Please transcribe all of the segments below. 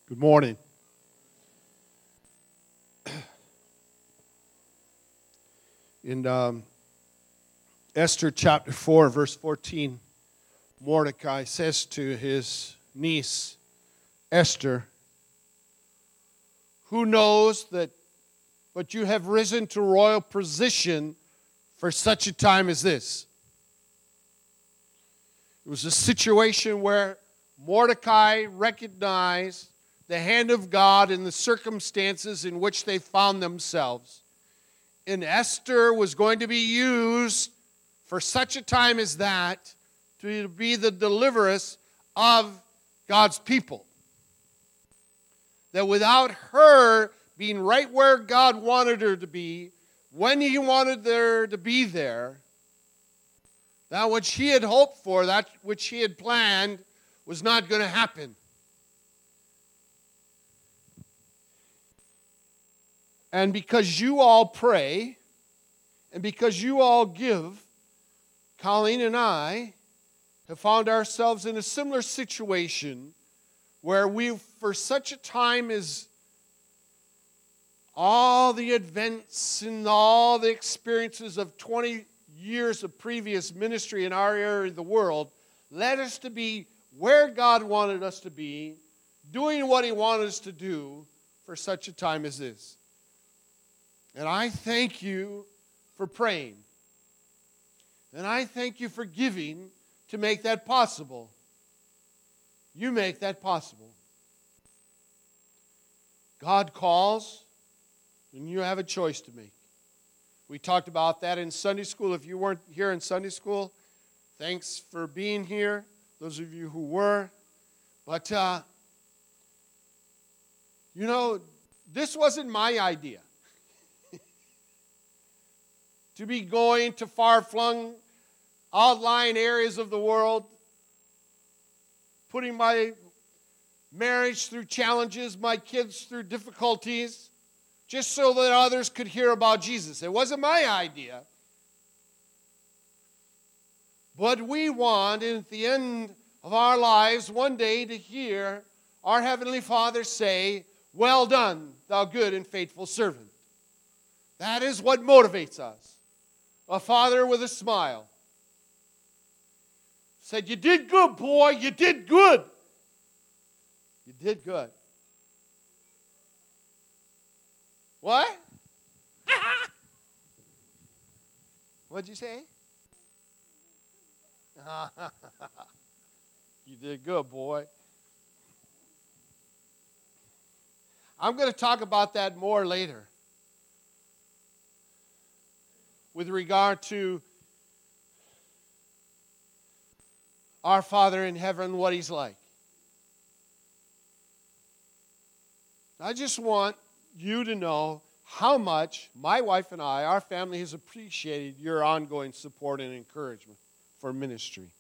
Good morning. In Esther chapter 4, verse 14, Mordecai says to his niece, Esther, who knows that, but you have risen to royal position for such a time as this. It was a situation where Mordecai recognized the hand of God in the circumstances in which they found themselves. And Esther was going to be used for such a time as that to be the deliveress of God's people. That without her being right where God wanted her to be, when He wanted her to be there, that which He had hoped for, that which He had planned, was not going to happen. And because you all pray, and because you all give, Colleen and I have found ourselves in a similar situation where we, for such a time as all the events and all the experiences of 20 years of previous ministry in our area of the world, led us to be where God wanted us to be, doing what He wanted us to do for such a time as this. And I thank you for praying. And I thank you for giving to make that possible. You make that possible. God calls, and you have a choice to make. We talked about that in Sunday school. If you weren't here in Sunday school, thanks for being here. Those of you who were. But, this wasn't my idea. To be going to far-flung, outlying areas of the world, putting my marriage through challenges, my kids through difficulties, just so that others could hear about Jesus. It wasn't my idea. But we want, at the end of our lives, one day to hear our Heavenly Father say, "Well done, thou good and faithful servant." That is what motivates us. A father with a smile said, "You did good, boy. You did good. You did good." What? What'd you say? You did good, boy. I'm going to talk about that more later. With regard to our Father in heaven, what He's like. I just want you to know how much my wife and I, our family, has appreciated your ongoing support and encouragement for ministry.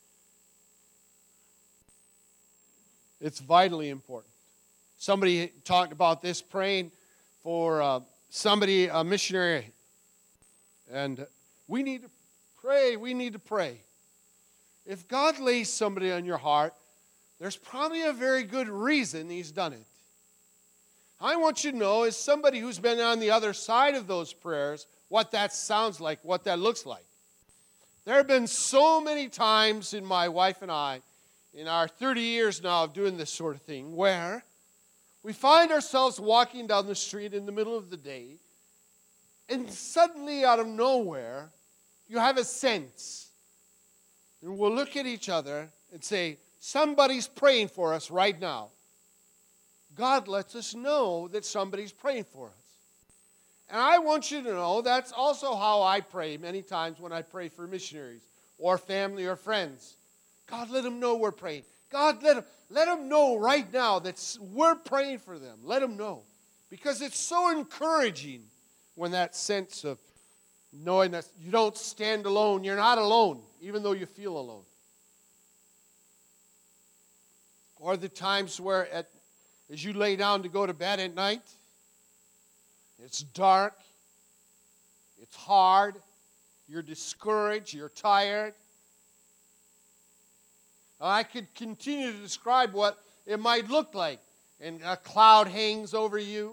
It's vitally important. Somebody talked about this, praying for somebody, a missionary. And we need to pray. We need to pray. If God lays somebody on your heart, there's probably a very good reason He's done it. I want you to know, as somebody who's been on the other side of those prayers, what that sounds like, what that looks like. There have been so many times in my wife and I, in our 30 years now of doing this sort of thing, where we find ourselves walking down the street in the middle of the day, and suddenly, out of nowhere, you have a sense. And we'll look at each other and say, somebody's praying for us right now. God lets us know that somebody's praying for us. And I want you to know that's also how I pray many times when I pray for missionaries or family or friends. God, let them know we're praying. God, let them know right now that we're praying for them. Let them know. Because it's so encouraging when that sense of knowing that you don't stand alone, you're not alone, even though you feel alone. Or the times where as you lay down to go to bed at night, it's dark, it's hard, you're discouraged, you're tired. I could continue to describe what it might look like and a cloud hangs over you.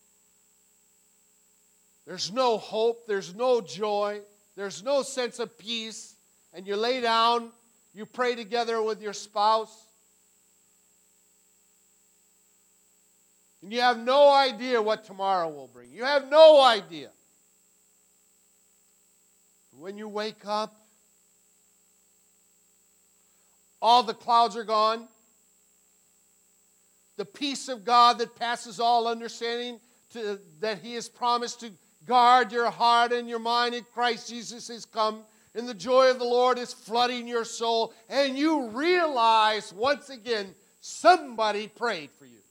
There's no hope, there's no joy, there's no sense of peace, and you lay down, you pray together with your spouse, and you have no idea what tomorrow will bring. You have no idea. When you wake up, all the clouds are gone. The peace of God that passes all understanding, that He has promised to guard your heart and your mind in Christ Jesus has come. And the joy of the Lord is flooding your soul. And you realize once again, somebody prayed for you.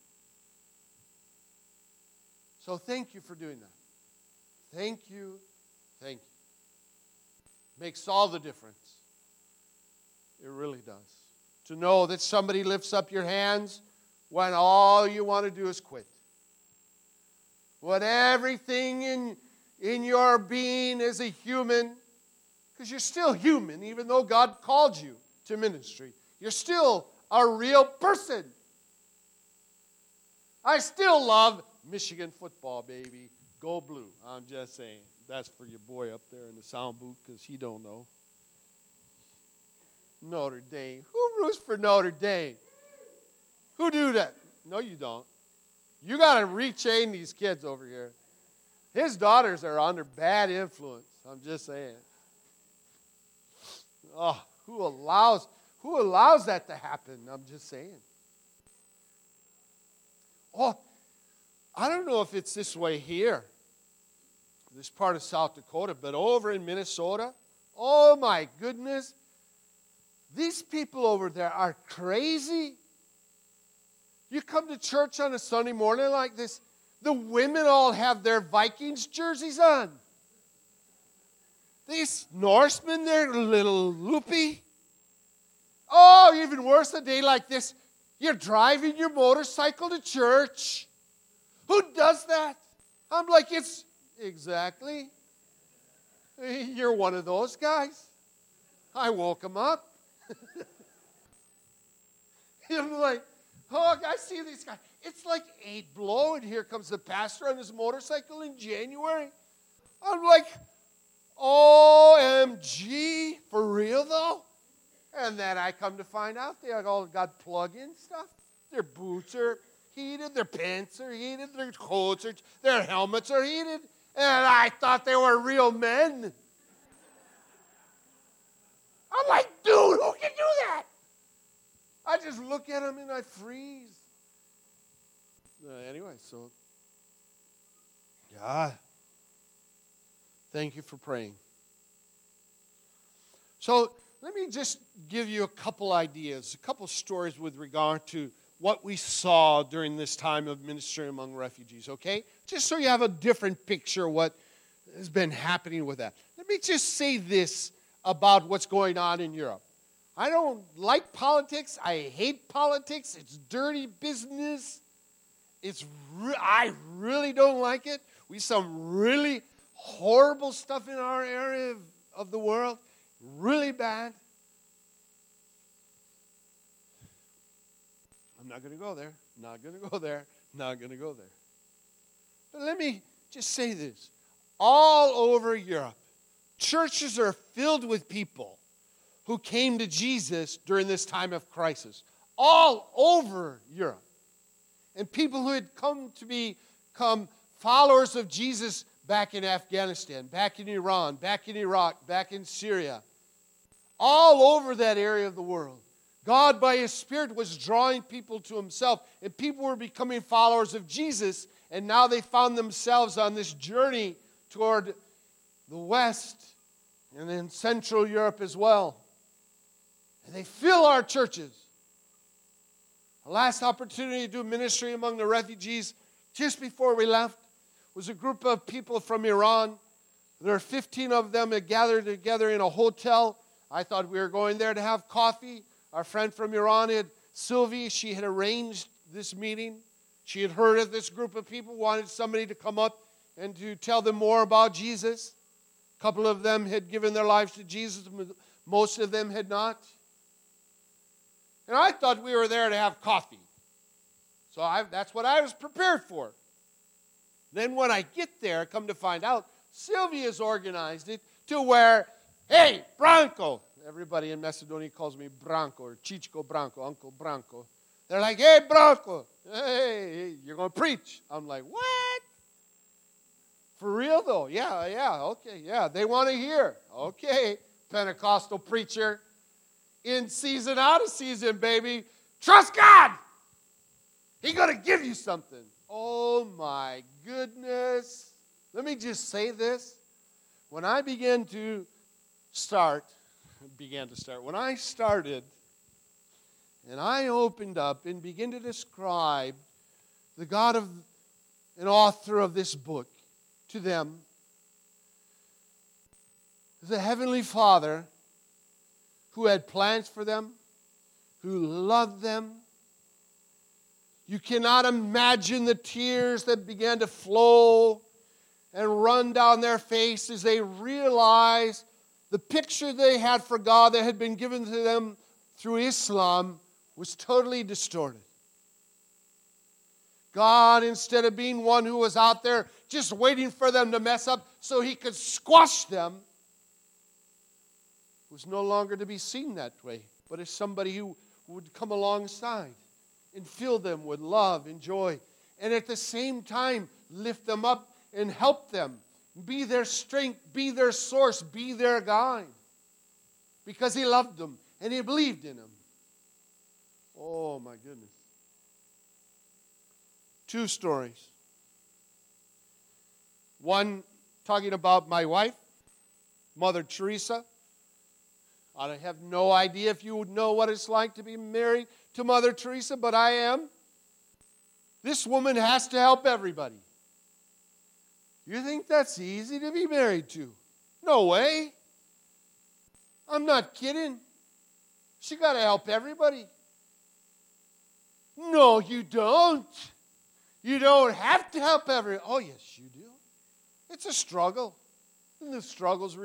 So thank you for doing that. Thank you. Thank you. Makes all the difference. It really does. To know that somebody lifts up your hands when all you want to do is quit. When everything in your being as a human, because you're still human, even though God called you to ministry, you're still a real person. I still love Michigan football, baby. Go blue. I'm just saying. That's for your boy up there in the sound booth because he don't know. Notre Dame. Who roots for Notre Dame? Who do that? No, you don't. You got to rechain these kids over here. His daughters are under bad influence. I'm just saying. Oh, who allows that to happen? I'm just saying. Oh, I don't know if it's this way here, this part of South Dakota, but over in Minnesota, oh my goodness, these people over there are crazy. You come to church on a Sunday morning like this, the women all have their Vikings jerseys on. These Norsemen, they're a little loopy. Oh, even worse, a day like this, you're driving your motorcycle to church. Who does that? I'm like, it's exactly. You're one of those guys. I woke him up. I'm like, oh, I see these guys. It's like 8 below, and here comes the pastor on his motorcycle in January. I'm like, OMG, for real though? And then I come to find out they all got plug-in stuff. Their boots are heated, their pants are heated, their coats are, their helmets are heated. And I thought they were real men. I'm like, dude, who can do that? I just look at them and I freeze. Anyway, so, God, thank you for praying. So, let me just give you a couple ideas, a couple stories with regard to what we saw during this time of ministry among refugees, okay? Just so you have a different picture of what has been happening with that. Let me just say this about what's going on in Europe. I don't like politics. I hate politics. It's dirty business. I really don't like it. We have some really horrible stuff in our area of the world. Really bad. I'm not going to go there. Not going to go there. Not going to go there. But let me just say this. All over Europe, churches are filled with people who came to Jesus during this time of crisis. All over Europe. And people who had come to become followers of Jesus back in Afghanistan, back in Iran, back in Iraq, back in Syria. All over that area of the world. God, by His Spirit, was drawing people to Himself. And people were becoming followers of Jesus. And now they found themselves on this journey toward the West and in Central Europe as well. And they fill our churches. The last opportunity to do ministry among the refugees, just before we left, was a group of people from Iran. There were 15 of them that gathered together in a hotel. I thought we were going there to have coffee. Our friend from Iran, Sylvie, she had arranged this meeting. She had heard of this group of people, wanted somebody to come up and to tell them more about Jesus. A couple of them had given their lives to Jesus. Most of them had not. And I thought we were there to have coffee. So that's what I was prepared for. Then when I get there, come to find out, Sylvia's organized it to where, hey, Branco. Everybody in Macedonia calls me Branco or Chichico Branco, Uncle Branco. They're like, hey, Branco, hey, you're going to preach. I'm like, what? For real, though? Yeah, okay, yeah. They want to hear. Okay, Pentecostal preacher. In season, out of season, baby. Trust God. He's going to give you something. Oh, my goodness. Let me just say this. When I when I started, and I opened up and began to describe the God of an author of this book to them, the Heavenly Father who had plans for them, who loved them. You cannot imagine the tears that began to flow and run down their face as they realized the picture they had for God that had been given to them through Islam was totally distorted. God, instead of being one who was out there just waiting for them to mess up so He could squash them, was no longer to be seen that way, but as somebody who would come alongside and fill them with love and joy, and at the same time lift them up and help them. Be their strength, be their source, be their guide. Because He loved them and He believed in them. Oh my goodness. 2 stories. One talking about my wife, Mother Teresa. I have no idea if you would know what it's like to be married to Mother Teresa, but I am. This woman has to help everybody. You think that's easy to be married to? No way. I'm not kidding. She got to help everybody. No, you don't. You don't have to help everyone. Oh, yes, you do. It's a struggle. And the struggle's